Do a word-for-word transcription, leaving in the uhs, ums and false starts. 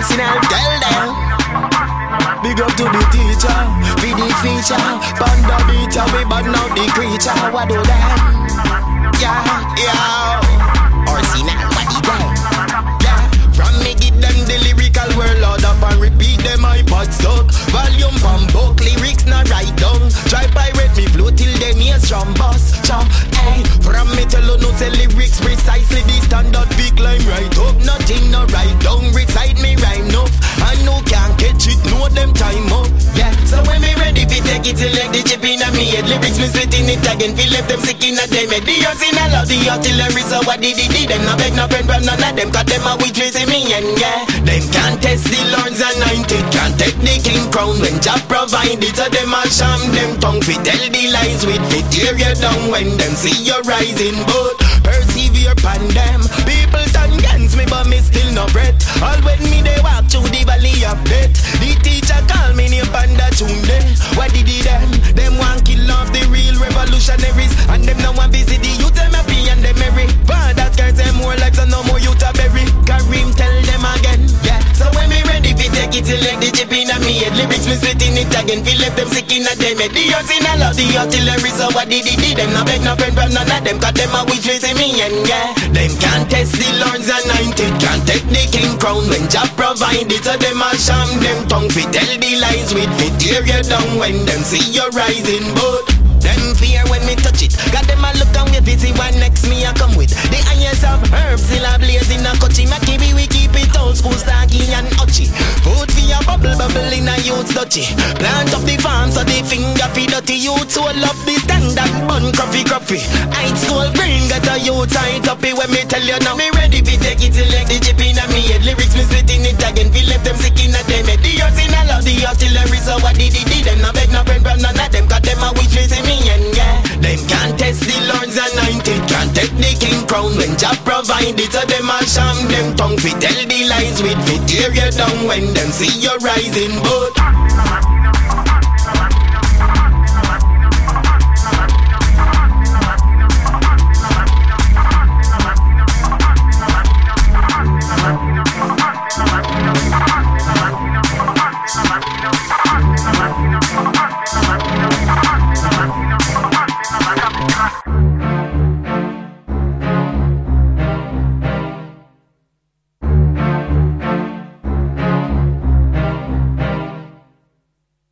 Arsenal, tell them. Big up to the teacher, for the feature. Panda beater, we bad now the creature. What do that? Yeah, yeah. Arsenal, what do that? Yeah. From me give them the lyrical world load up and repeat them iPod stuck. Volume from book, lyrics not write down. Try pirate me flow till them ears drum bust. Chop, hey. From me tell you no say lyrics precisely the standard big line right up. Nothing no write down, recite me rhyme enough. I know can't catch it, know them time up. Yeah, so when me ready fi take it till like the chip in a me head. Lyrics me splitting it again, fi left them sick in a them head. The yours in a love, the artillery, so what did it do? Them no beg no friend from none of them, cause them a weak trace in me and yeah. Them can't test the lords anointed, can't take the king crown when Jah provide it. So them a sham them tongue fi tell the lies with fi tear you down when them see you rising. But persevere pan them, people turn against me but me still no breath. All when me they walk through the valley of death, the teacher call me name Panda Tunde. What did he them? Them want kill off the real revolutionaries, and them no want visit the youth them happy and them merry. Fathers can't say more lives and no more youth a bury. Kareem tell them again, yeah. So when me ready fi take it till like the chip in a me head. Lyrics me splitting it again, fi left them sick in a them head. The yours in a love, the artillery, so what did he do? Them no beg no friend from none of them, cause them a weak face in me and yeah. Them can't test the lords anointed, can't take the king crown when Jah provide it. So them a sham them tongue fi tell the lies with fi tear you down when them see you rising. But them fear when me touch it, got them a look and we busy one next me a come with. The irons of herbs still a blaze in a coachy. Mackibi we keep it old school, staggy and uchi. Food for your bubble bubble in a youth dutchy. Plant up the farm so the finger fi dirty. Youth so love the standard bun coffee coffee. High school green got a youth tight up when me tell you now. Me ready fi take it till like the chip in a me head. Lyrics me splitting it again, fi left them sick in a them head. The yours in a love, the artillery, so what did he do? Them no beg no friend from none of them, cause them a weak face in me and yeah. Them can't test the lords anointed, can't take the king crown when Jah provide it. So them a sham them tongue fi tell the lies with fi tear you down when them see you rising. But